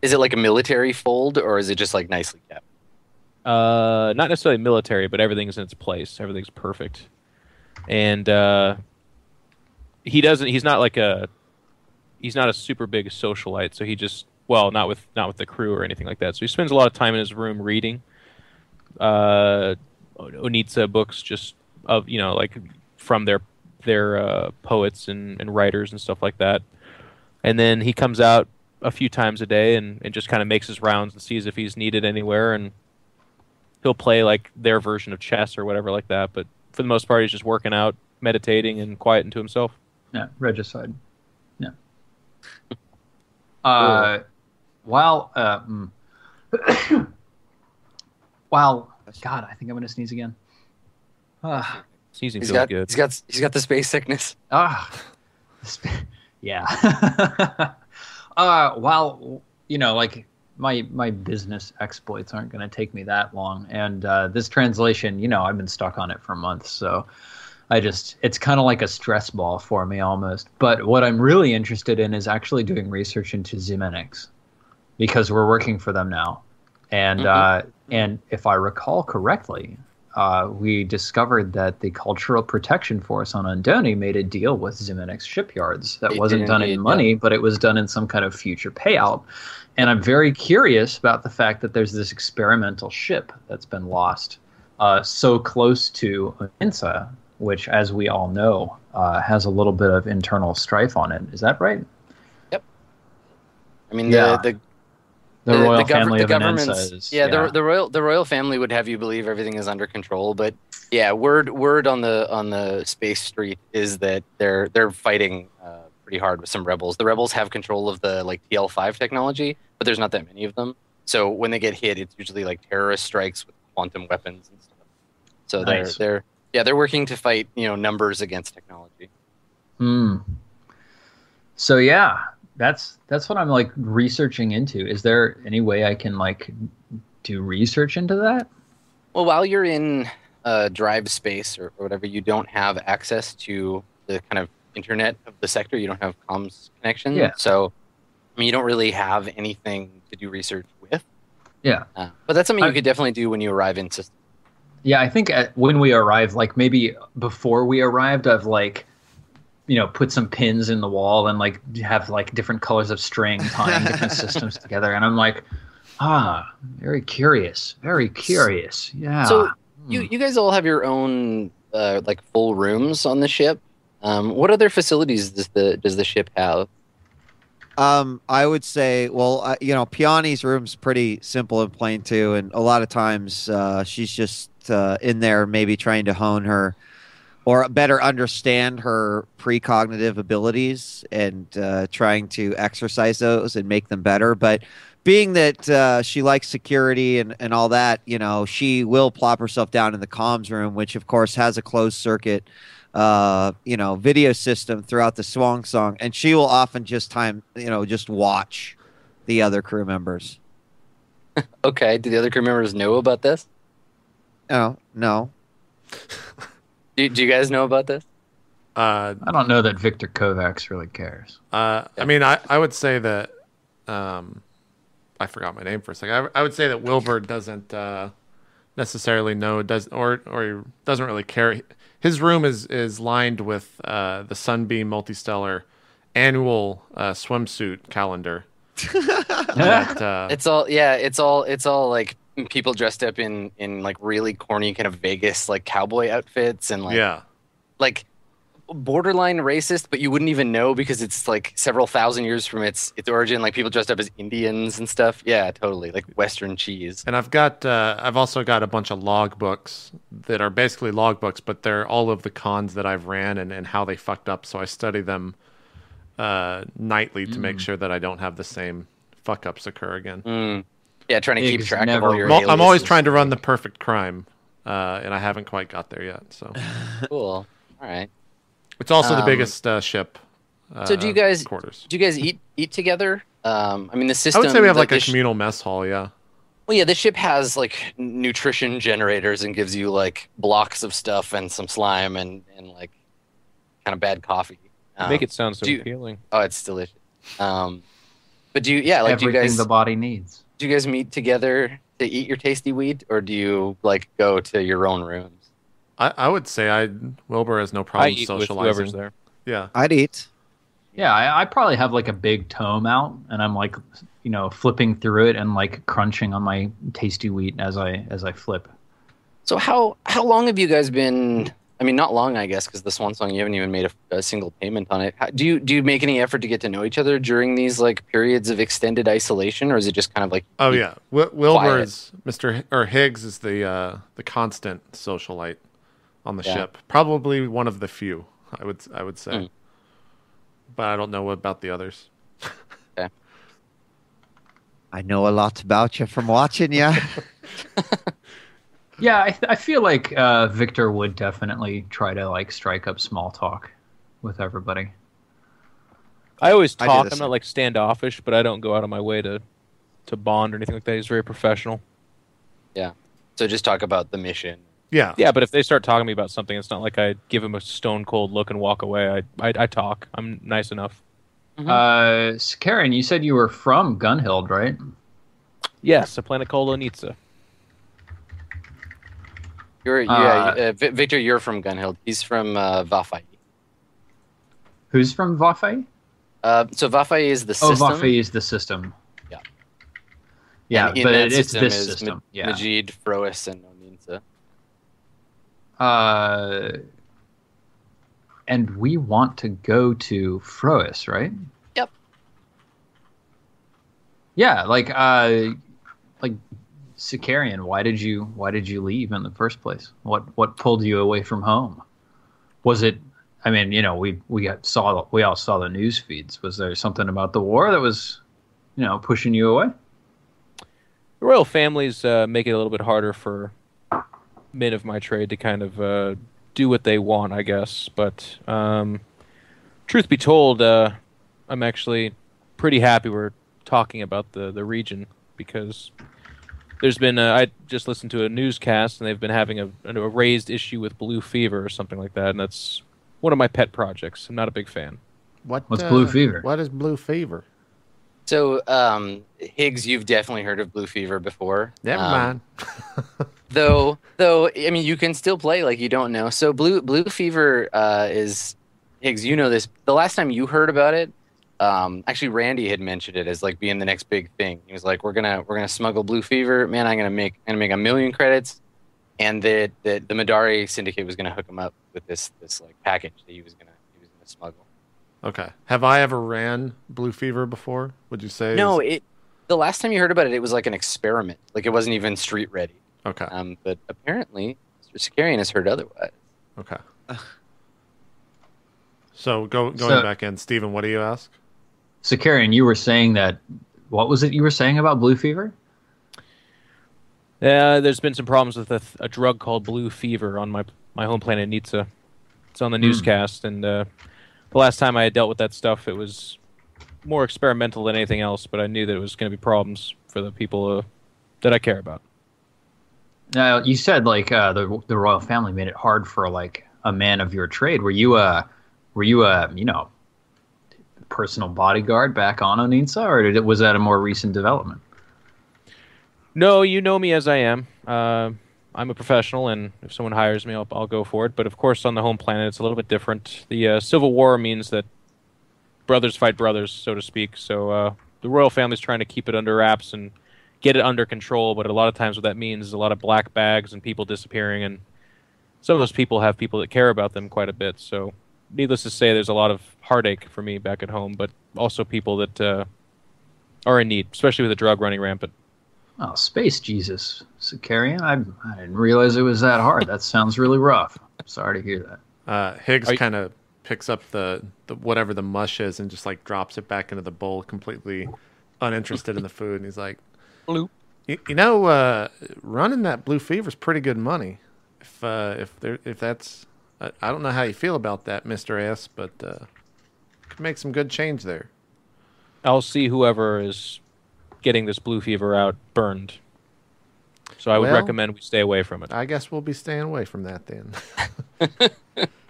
Is it like a military fold, or is it just like nicely kept? Uh, not necessarily military, but everything's in its place. Everything's perfect, and uh, he doesn't. He's not like a. He's not a super big socialite, so he just well, not with not with the crew or anything like that. So he spends a lot of time in his room reading. Uh, Onitsa books, just of you know like from their their uh, poets and, and writers and stuff like that. And then he comes out a few times a day and, and just kind of makes his rounds and sees if he's needed anywhere, and he'll play like their version of chess or whatever like that. But for the most part, he's just working out, meditating, and quiet into himself. Yeah, regicide. Yeah. uh, while uh, mm. while God, I think I'm gonna sneeze again. Ah. Sneezing He's feels got good. he's got he's got the space sickness. Ah, yeah. uh, while you know, like my my business exploits aren't going to take me that long, and uh, this translation, you know, I've been stuck on it for months, so I just it's kind of like a stress ball for me almost. But what I'm really interested in is actually doing research into Ximenix, because we're working for them now, and mm-hmm. uh, and if I recall correctly. Uh, we discovered that the Cultural Protection Force on Andoni made a deal with Ximenix shipyards that It wasn't did done indeed, in money, yeah. but it was done in some kind of future payout. And I'm very curious about the fact that there's this experimental ship that's been lost uh, so close to Insa, which, as we all know, uh, has a little bit of internal strife on it. Is that right? Yep. I mean, Yeah. the, the The, royal the, gov- family the of government's Anensa is... yeah, The, the royal the royal family would have you believe everything is under control, but yeah, word word on the on the space street is that they're they're fighting uh, pretty hard with some rebels. The rebels have control of the like T L five technology, but there's not that many of them. So when they get hit, it's usually like terrorist strikes with quantum weapons and stuff. So Nice. they're they're yeah they're working to fight you know numbers against technology. Hmm. So yeah, that's that's what I'm like researching into. Is there any way I can like do research into that? Well, while you're in uh, drive space or, or whatever, you don't have access to the kind of internet of the sector. You don't have comms connection. Yeah. So, I mean, you don't really have anything to do research with. Yeah. Uh, but that's something I- you could definitely do when you arrive in system. Yeah, I think at, when we arrived, like maybe before we arrived, I've like, you know, put some pins in the wall and like have like different colors of string tying different systems together. And I'm like, ah, very curious, very curious. Yeah. So you you guys all have your own uh, like full rooms on the ship. Um, what other facilities does the does the ship have? Um, I would say, well, uh, you know, Piani's room's pretty simple and plain too, and a lot of times uh, she's just uh, in there, maybe trying to hone her or better understand her precognitive abilities and uh, trying to exercise those and make them better. But being that uh, she likes security and, and all that, you know, she will plop herself down in the comms room, which of course has a closed circuit uh you know video system throughout the Swan Song, and she will often just time you know just watch the other crew members. Okay, do the other crew members know about this? No, no. Do, do you guys know about this? Uh, I don't know that Victor Kovacs really cares. uh, I mean, I, I would say that um, I forgot my name for a second. I, I would say that Wilbur doesn't uh, necessarily know, does or or he doesn't really care. His room is is lined with uh, the Sunbeam Multistellar annual uh, swimsuit calendar. that, uh, It's all yeah. It's all it's all like people dressed up in in like really corny kind of Vegas like cowboy outfits and like yeah, like borderline racist, but you wouldn't even know because it's like several thousand years from its its origin. Like people dressed up as Indians and stuff. Yeah, totally. Like Western cheese. and I've got uh, I've also got a bunch of log books that are basically log books, but they're all of the cons that I've ran and, and how they fucked up. So I study them uh, nightly to make sure that I don't have the same fuck ups occur again. Mm. Yeah, trying to keep Pigs track of never all your. I'm, al- I'm always aliases. trying to run the perfect crime, uh, and I haven't quite got there yet. So Cool. All right. it's also the Um, biggest uh, ship. Uh, So do you guys quarters? do you guys eat eat together? Um, I mean the I system. would say we have like a the sh- communal mess hall. Yeah. Well, yeah, the ship has like nutrition generators and gives you like blocks of stuff and some slime and, and like kind of bad coffee. Um, Make it sound so do you- appealing. Oh, it's delicious. Um, But do you, yeah, like do you Everything guys the body needs. do you guys meet together to eat your tasty weed, or do you like go to your own rooms? I, I would say I Wilbur has no I problem eat with whoever's socializing. there. Yeah. I'd eat. Yeah, I, I probably have like a big tome out, and I'm like, you know, flipping through it and like crunching on my tasty wheat as I as I flip. So how how long have you guys been? I mean, not long, I guess, because the Swan Song, you haven't even made a, a single payment on it. How, do you do you make any effort to get to know each other during these like periods of extended isolation, or is it just kind of like? Oh you- yeah. W- Wilbur Quiet. is Mister H- or Higgs is the uh, the constant socialite on the Yeah. ship. Probably one of the few. I would I would say. Hmm. But I don't know about the others. I know a lot about you from watching you. Yeah, I, th- I feel like uh, Victor would definitely try to like strike up small talk with everybody. I always I do talk. the I'm same. not like standoffish, but I don't go out of my way to to bond or anything like that. He's very professional. So just talk about the mission. Yeah. Yeah, but if they start talking to me about something, it's not like I give him a stone cold look and walk away. I I, I talk. I'm nice enough. Mhm. Uh, s- Karen, you said you were from Gunhild, right? Yes, a planet called Onitsa. You're yeah, Uh, uh, Vi- Victor. You're from Gunhild. He's from uh, Vafai. Who's from Vafai? Uh, so Vafai is the Oh, system. Vafai is the system. Yeah. Yeah, and in but that it, it's system this is system. Ma- yeah. Majid, Frois, and Oninsa. Uh, and we want to go to Frois, right? Yep. Yeah, like uh, like Sicarian. Why did you Why did you leave in the first place? What What pulled you away from home? Was it? I mean, you know, we we got, saw we all saw the news feeds. Was there something about the war that was, you know, pushing you away? The royal families uh, make it a little bit harder for men of my trade to kind of uh, do what they want, I guess. But um, truth be told, uh, I'm actually pretty happy we're talking about the, the region because there's been a, I just listened to a newscast and they've been having a, a raised issue with blue fever or something like that, and that's one of my pet projects. I'm not a big fan. What What's uh, blue fever? What is blue fever? So um, Higgs, you've definitely heard of blue fever before. Never Um, mind. Though, though, I mean, you can still play like you don't know. So blue blue fever uh, is Higgs. You know this. The last time you heard about it, um, actually, Randy had mentioned it as like being the next big thing. He was like, "We're gonna we're gonna smuggle blue fever. Man, I'm gonna make I'm gonna make a million credits." And that the, the Madari Syndicate was gonna hook him up with this this like package that he was gonna he was gonna smuggle. Okay. Have I ever ran blue fever before? Would you say? No, is- it. The last time you heard about it, it was like an experiment. Like it wasn't even street ready. Okay. Um, but apparently, Mister Sicarian has heard otherwise. Okay. So go going So- back in, Stephen. What do you ask? Sicarian, you were saying that. What was it you were saying about blue fever? Yeah, there's been some problems with a, a drug called blue fever on my my home planet Nitsa. It's on the Hmm. newscast, and uh, the last time I had dealt with that stuff, it was more experimental than anything else. But I knew that it was going to be problems for the people uh, that I care about. Now you said like uh, the the royal family made it hard for like a man of your trade. Were you a were you a you know personal bodyguard back on Oninsa, or did it, was that a more recent development? No, you know me as I am. Uh, I'm a professional, and if someone hires me, I'll, I'll go for it. But of course, on the home planet, it's a little bit different. The uh, Civil War means that brothers fight brothers, so to speak. So uh, the royal family's trying to keep it under wraps and get it under control. But a lot of times, what that means is a lot of black bags and people disappearing. And some of those people have people that care about them quite a bit. So, needless to say, there's a lot of heartache for me back at home, but also people that uh, are in need, especially with the drug running rampant. Oh, space Jesus, Sicarian! I I didn't realize it was that hard. That sounds really rough. Sorry to hear that. Uh, Higgs Are you- kind of picks up the, the whatever the mush is and just like drops it back into the bowl, completely uninterested in the food. And he's like, Blue. You, you know, uh, running that blue fever is pretty good money. If uh, if there if that's, I, I don't know how you feel about that, Mister S, but uh, could make some good change there. I'll see whoever is getting this blue fever out burned. So I would Well- recommend we stay away from it. I guess we'll be staying away from that then.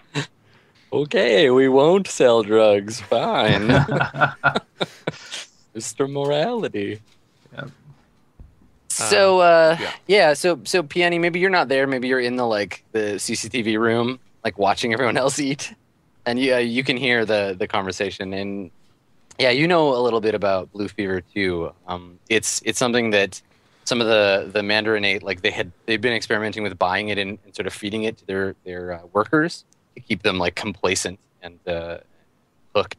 Okay, we won't sell drugs. Fine. Mister Morality. Yeah. So uh, yeah. yeah. so so Peony, maybe you're not there. Maybe you're in the like the C C T V room, like watching everyone else eat, and you uh, you can hear the the conversation. And yeah, you know a little bit about Blue Fever too. Um, it's it's something that some of the the Mandarinate, like they had they've been experimenting with buying it and, and sort of feeding it to their their uh, workers to keep them like complacent and uh, hooked.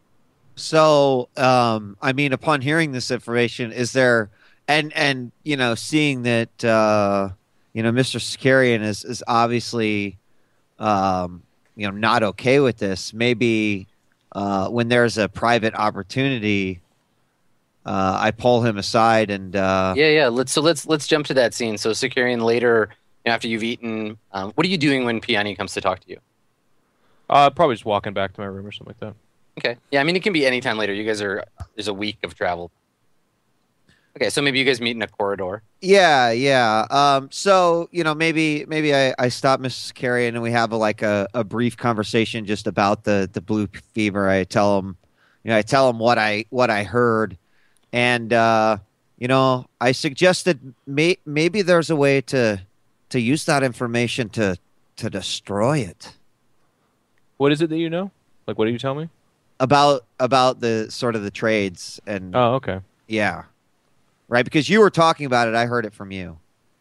So, um, I mean, upon hearing this information, is there, and and you know, seeing that uh, you know, Mister Sakarian is is obviously, um, you know, not okay with this. Maybe uh, when there's a private opportunity, uh, I pull him aside and uh, Yeah, yeah. Let's so let's let's jump to that scene. So Sakarian later, you know, after you've eaten, um, what are you doing when Peony comes to talk to you? Uh, probably just walking back to my room or something like that. Okay. Yeah, I mean, it can be any time later. You guys are, there's a week of travel. Okay, so maybe you guys meet in a corridor. Yeah, yeah. Um, so you know, maybe maybe I, I stop Missus Carrion and we have a, like a, a brief conversation just about the, the blue fever. I tell him, you know, I tell him what I what I heard, and uh, you know, I suggested may, maybe there's a way to to use that information to to destroy it. What is it that you know? Like, what do you tell me? About about the sort of the trades and Oh, okay. yeah, right. Because you were talking about it, I heard it from you.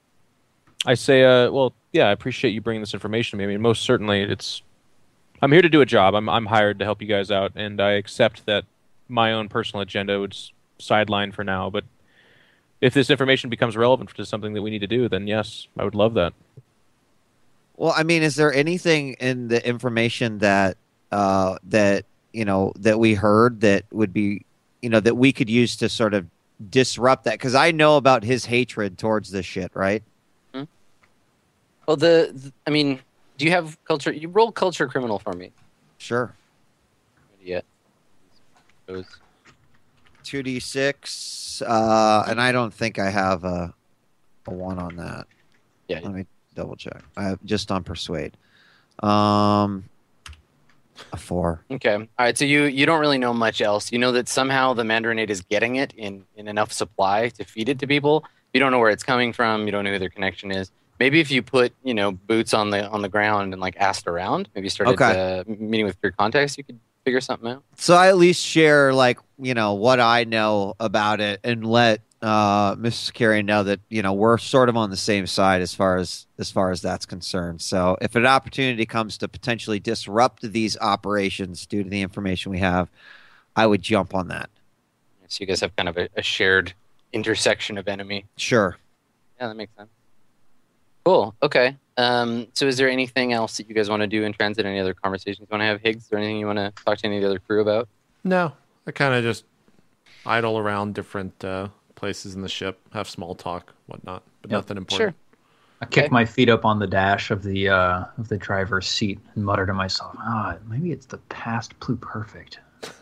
I say, uh, well, yeah, I appreciate you bringing this information to me. I mean, most certainly, it's. I'm here to do a job. I'm I'm hired to help you guys out, and I accept that my own personal agenda would s- sideline for now. But if this information becomes relevant to something that we need to do, then yes, I would love that. Well, I mean, is there anything in the information that uh, that you know that we heard that would be, you know, that we could use to sort of disrupt that? Because I know about his hatred towards this shit, right? Hmm? Well, the, the, I mean, do you have culture? You roll culture criminal for me. Sure. Yeah. Those. two d six, uh, and I don't think I have a a one on that. Yeah. Let me double check. I have just on persuade. Um, a four. Okay. All right. So you you don't really know much else. You know that somehow the Mandarinate is getting it in in enough supply to feed it to people. You don't know where it's coming from. You don't know who their connection is. Maybe if you put, you know, boots on the on the ground and like asked around, maybe started Okay. uh, meeting with your contacts, you could figure something out. So I at least share like, you know, what I know about it and let uh Missus Carey know that, you know, we're sort of on the same side as far as as far as that's concerned. So if an opportunity comes to potentially disrupt these operations due to the information we have, I would jump on that. So you guys have kind of a, a shared intersection of enemy. Sure. Yeah, that makes sense. Cool. Okay. Um, so is there anything else that you guys want to do in transit? Any other conversations you want to have, Higgs? Is there anything you want to talk to any of the other crew about? No, I kind of just idle around different uh, places in the ship, have small talk, whatnot, but Yep. nothing important. Sure. I kick Okay. my feet up on the dash of the uh, of the driver's seat and mutter to myself, "Ah, maybe it's the past pluperfect."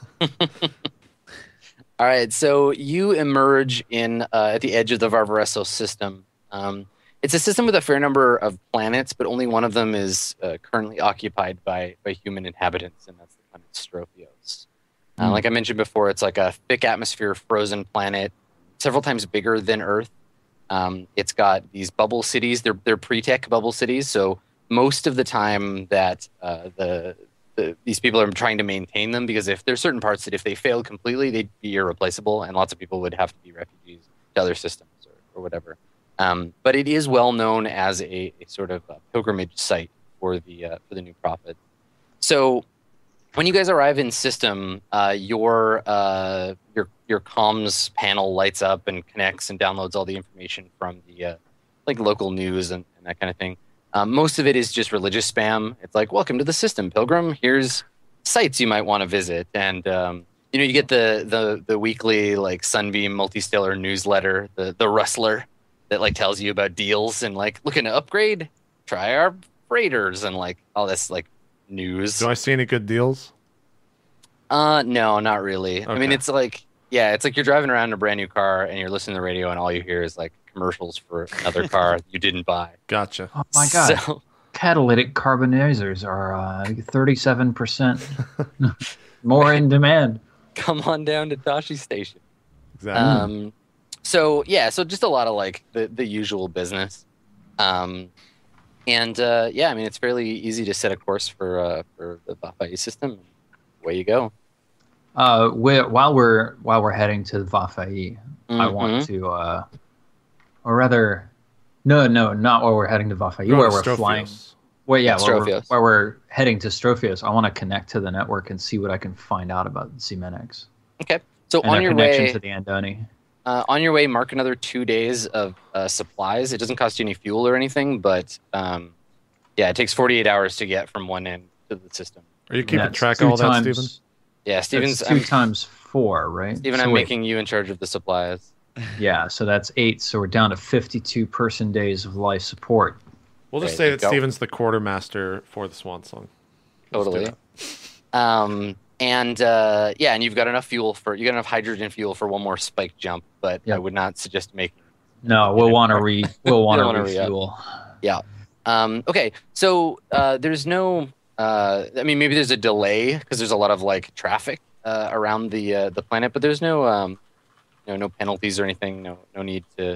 All right. So you emerge in uh, at the edge of the Varvaresso system. Um, it's a system with a fair number of planets, but only one of them is uh, currently occupied by by human inhabitants, and that's the planet Strophios. Uh, Mm. Like I mentioned before, it's like a thick atmosphere, frozen planet, several times bigger than Earth. Um, it's got these bubble cities. They're they're pre-tech bubble cities. So most of the time that uh, the, the these people are trying to maintain them, because if there's certain parts that if they failed completely, they'd be irreplaceable, and lots of people would have to be refugees to other systems or, or whatever. Um, but it is well known as a, a sort of a pilgrimage site for the uh, for the new prophet. So when you guys arrive in system, uh, your uh, your your comms panel lights up and connects and downloads all the information from the uh, like local news and, and that kind of thing. Um, most of it is just religious spam. It's like, welcome to the system, pilgrim. Here's sites you might want to visit, and um, you know you get the the the weekly like Sunbeam multi-stellar newsletter, the the Rustler, that like tells you about deals and like looking to upgrade, try our freighters and like all this like news. Do I see any good deals? Uh, no, not really. I mean, Okay. it's like, yeah, it's like you're driving around in a brand new car and you're listening to the radio and all you hear is like commercials for another car you didn't buy. Gotcha. Oh my god! So, Catalytic carbonizers are uh, thirty-seven percent more in demand. come on down to Tashi Station. Exactly. Um, so yeah, so just a lot of like the, the usual business. Um, and uh, yeah, I mean, it's fairly easy to set a course for uh, for the Vafai system. Away you go. Uh, we while we're while we're heading to Vafai, I Mhm. want to, uh, or rather, no, no, not while we're heading to Vafai. Going Where to we're Strophios. flying. Well, yeah, Yeah, while we're, Strophios. while we're heading to Strophios, I want to connect to the network and see what I can find out about Zimenix Okay, so and on a your connection way, to the Andoni. uh, on your way, mark another two days of uh, supplies. It doesn't cost you any fuel or anything, but um, yeah, it takes forty-eight hours to get from one end to the system. Are you keeping That's track two of all that, times, Steven? Yeah, Steven's. That's two I'm, times four, right? Steven, So I'm wait, making you in charge of the supplies. Yeah, so that's eight. So we're down to fifty-two person days of life support. We'll just There say you that go. Steven's the quartermaster for the Swan Song. Let's do Totally. that. Um, and uh, yeah, and you've got enough fuel for you got enough hydrogen fuel for one more spike jump, but I Yep. would not suggest making. No, we'll want to re we'll want to wanna re-up. refuel. Yeah. Um, okay. So uh, there's no. Uh, I mean, maybe there's a delay because there's a lot of like traffic uh, around the uh, the planet, but there's no um, you know, no penalties or anything. No, no need to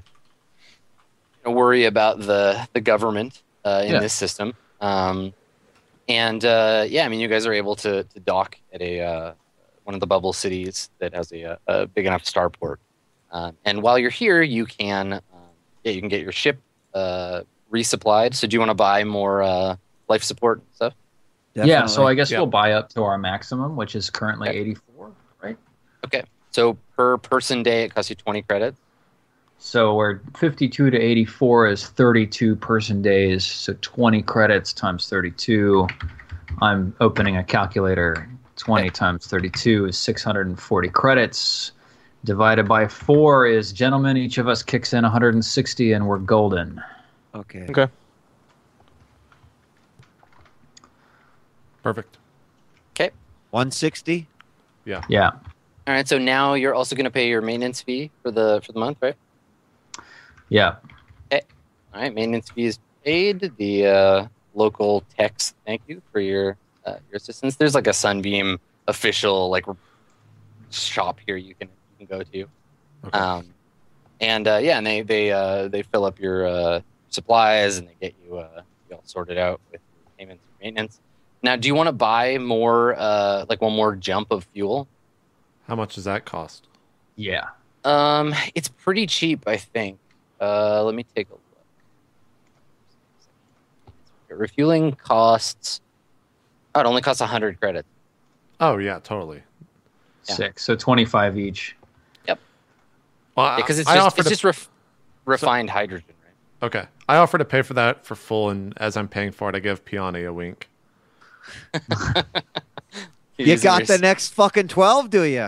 no worry about the the government uh, in Yeah. this system. Um, and uh, yeah, I mean, you guys are able to to dock at a uh, one of the bubble cities that has a, a big enough starport. Um, and while you're here, you can um, yeah, you can get your ship uh, resupplied. So do you want to buy more uh, life support and stuff? Yeah, so I guess Yeah. we'll buy up to our maximum, which is currently Okay. eighty-four, right? Okay. So per person day, it costs you twenty credits. So we're fifty-two to eighty-four is thirty-two person days, so twenty credits times thirty-two. I'm opening a calculator. twenty times thirty-two is six hundred forty credits. Divided by four is, gentlemen, each of us kicks in one hundred sixty and we're golden. Okay. Okay. Perfect. Okay. one sixty? Yeah. All right. So now you're also going to pay your maintenance fee for the for the month, right? Yeah. All right. Maintenance fee is paid. The uh, local techs thank you for your uh, your assistance. There's like a Sunbeam official like shop here you can you can go to. Okay. Um, and uh, yeah, and they they uh, they fill up your uh, supplies and they get you uh, you all sorted out with your payments and maintenance. Now, do you want to buy more, uh, like one more jump of fuel? How much does that cost? Yeah. Um, it's pretty cheap, I think. Uh, let me take a look. Refueling costs. Oh, it only costs one hundred credits. Oh, yeah, totally. Yeah. Six. So twenty-five each. Well, Because it's I just offered it's to- just ref- refined hydrogen, right? Okay. I offer to pay for that for full, and as I'm paying for it, I give Piani a wink. You Using got your the s- next fucking twelve, do you?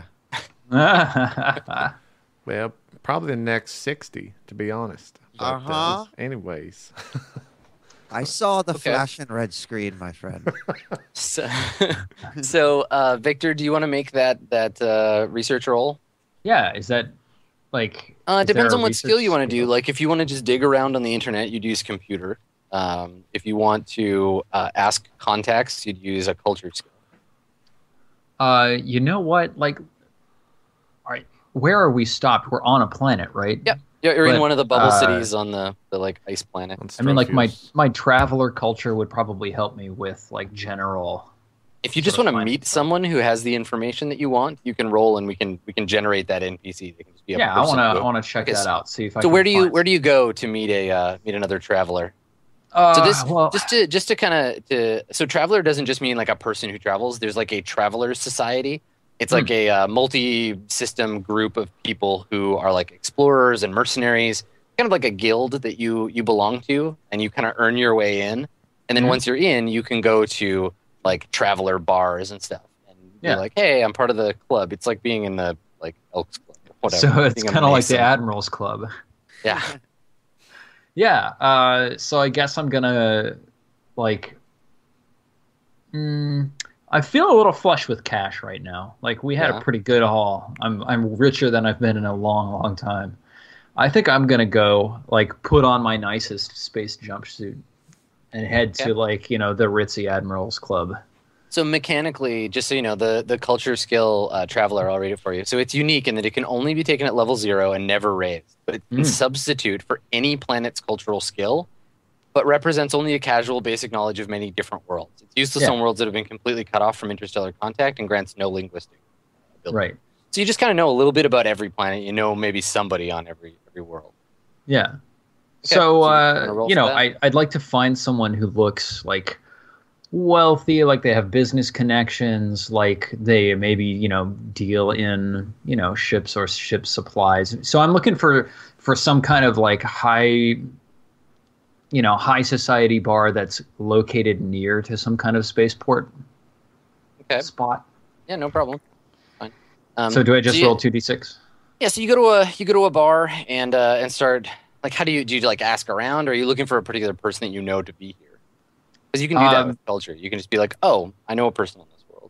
Well, probably the next sixty, to be honest. But, uh, Uh-huh. anyways. I saw the Okay. flashing red screen, my friend. So, so uh, Victor, do you want to make that that uh, research roll? Yeah. Is that like? Uh, it is there depends a on what skill research you want to do. skill? Like, if you want to just dig around on the internet, you'd use computer. Um, if you want to uh, ask contacts, you'd use a culture skill. Uh, you know what? Like, all right, where are we stopped? We're on a planet, right? Yep. Yeah, you're in But, one of the bubble uh, cities on the, the like ice planet. on I mean, like my Strophios. my traveler culture would probably help me with like general. If you just sort want of to finding meet stuff. someone who has the information that you want, you can roll and we can we can generate that N P C. They can just be a Yeah, I person want to who- I want to check Okay, that so- out. See if I. So can where do you find where do you go to meet a uh, meet another traveler? Uh, So this well, just to just to kind of to so traveler doesn't just mean like a person who travels. There's like a travelers society. It's Hmm. like a uh, multi-system group of people who are like explorers and mercenaries, kind of like a guild that you you belong to, and you kind of earn your way in. And then Mhm. once you're in, you can go to like traveler bars and stuff, and Yeah. be like, "Hey, I'm part of the club." It's like being in the like Elks Club, or whatever. so it's being a kind of like the Mason. Admirals Club. Yeah. Yeah. Uh, so I guess I'm gonna like. Mm, I feel a little flush with cash right now. Like we had Yeah. a pretty good haul. I'm I'm richer than I've been in a long, long time. I think I'm gonna go like put on my nicest space jumpsuit and head Okay. to like you know the ritzy Admirals Club. So mechanically, just so you know, the, the culture skill uh, traveler, I'll read it for you. So it's unique in that it can only be taken at level zero and never raised. But it can Mm. substitute for any planet's cultural skill, but represents only a casual basic knowledge of many different worlds. It's used to Yeah. some worlds that have been completely cut off from interstellar contact and grants no linguistic ability. Right. So you just kind of know a little bit about every planet. You know maybe somebody on every every world. Yeah. Okay, So, so you wanna uh, roll you for know, that? I, I'd like to find someone who looks like wealthy, like they have business connections, like they maybe, you know, deal in, you know, ships or ship supplies. So I'm looking for, for some kind of like high, you know, high society bar that's located near to some kind of spaceport Okay. spot. Yeah, no problem. Fine. Um, So do I just you- roll two d six? Yeah, so you go to a you go to a bar and uh, and start like how do you do you like ask around or are you looking for a particular person that you know to be here? Because you can do that Um, with culture. You can just be like, oh, I know a person in this world.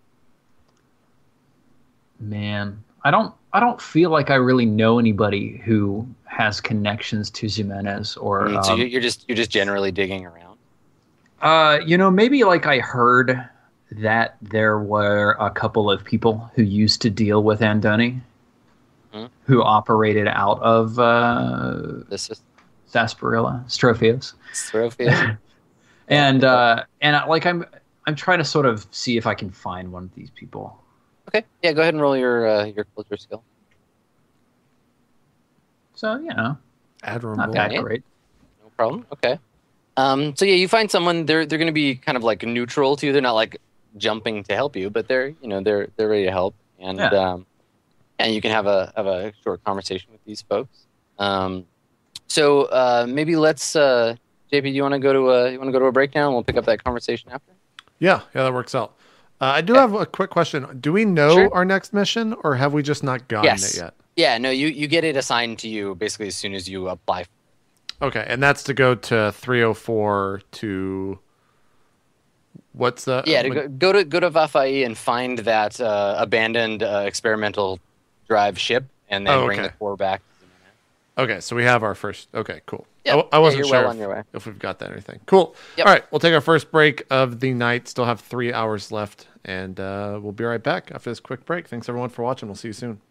Man, I don't I don't feel like I really know anybody who has connections to Jimenez or Mm, so um, you- you're just you're just generally digging around. uh you know, maybe like I heard that there were a couple of people who used to deal with Andoni Hmm. who operated out of uh This is Sarsaparilla, Strophios. Strophius. And uh and I, like I'm I'm trying to sort of see if I can find one of these people. Okay, yeah, go ahead and roll your uh, your culture skill. So, you know, not Admirable. that Yeah. great. No problem. Okay. Um, so yeah, you find someone. They're they're going to be kind of like neutral to you. They're not like jumping to help you, but they're you know they're they're ready to help, and Yeah. um, and you can have a have a short conversation with these folks. Um, so uh, maybe let's uh, J P. Do you want to go to a you want to go to a breakdown? We'll pick up that conversation after. Yeah, yeah, that works out. Uh, I do Okay. have a quick question. Do we know Sure. our next mission, or have we just not gotten Yes. it yet? Yeah, no, you you get it assigned to you basically as soon as you apply. Okay, and that's to go to three oh four to what's the Yeah, to what- go, go to go to Vafai and find that uh, abandoned uh, experimental drive ship, and then Oh, bring okay. the core back. Okay, so we have our first. Okay, cool. Yeah, I, I yeah, wasn't you're sure well if, on your way. if we've got that or anything. Cool. Yep. All right, we'll take our first break of the night. Still have three hours left, and uh, we'll be right back after this quick break. Thanks everyone for watching. We'll see you soon.